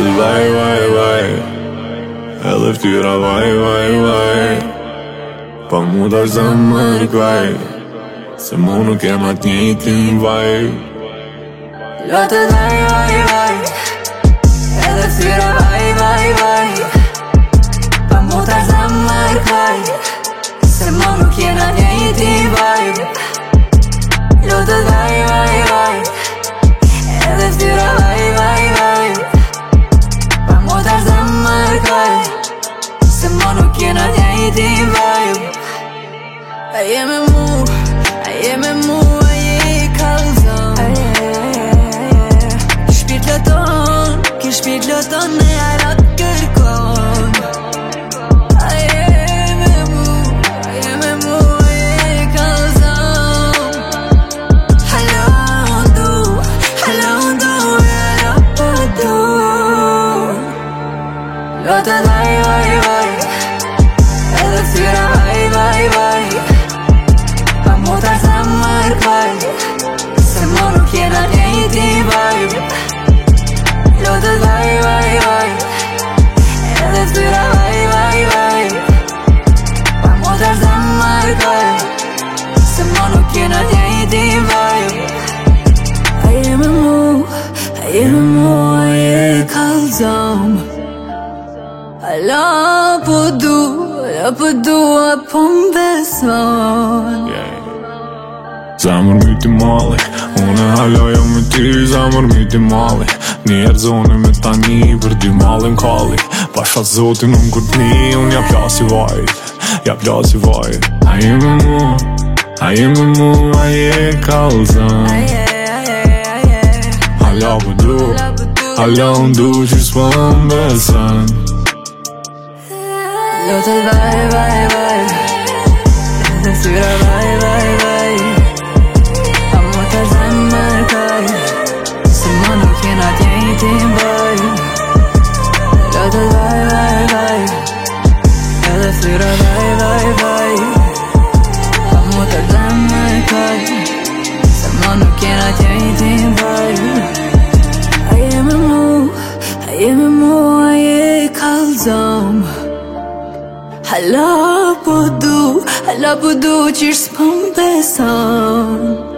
vaj, vaj, vaj. Edhe ftyra vaj, vaj, vaj. Pa mu dash zemër kvaj, se mu nuk jem atë njëjtin vaj. Lotët vaj, vaj, vaj. Edhe ftyra vaj, vaj, vaj. Pa mu dash zemër kvaj, se mu nuk jem atë njëjtin vaj. Lotët vaj, vaj, vaj. Edhe ftyra vaj, vaj, vaj. Pa mu dash zemër kvaj, se mu nuk jem atë njëjtin vaj. A je me mu, a je me mu, a je I kallëzon. Ki shpirt lëton me arat kërkon. A je me mu, a je me mu, a je I kallëzon. Halo ndu, halo ndu, halo po du. Lotët vaj, vaj, vaj. Edhe ftyra vaj, vaj, vaj. Pa mu dash zemër kvaj, se mu nuk jem atë njëjtin vaj. Lotët vaj, vaj, vaj. Edhe ftyra vaj, vaj, vaj. Pa mu dash zemër kvaj, se mu nuk jem atë njëjtin vaj. A je me mu, a je me mu, a je I kallëzon. Hala po du, apo m'beson. Zamër myti mali, une hala jam me ty. Zamër myti mali, njerë zone me tani për dy malin kalli. Pasha zotin unë kur t'ni, unë ja plasi vajt, ja plasi vajt. A je me mu, a je me mu, a je kallëzon. Hala po du, hala unë du që s'po m'beson. Lotët vaj, vaj, vaj. Edhe ftyra vaj, vaj, vaj. Pa mu dash zemër kvaj, se mu nuk jem atë njëjtin vaj. Lotët vaj, vaj, vaj. Edhe ftyra vaj, vaj, vaj. Pa mu dash zemër kvaj, se mu nuk jem atë njëjtin vaj. A je me mu, a je me mu, a je I kallëzon. Hala po du, qysh s'po m'beson.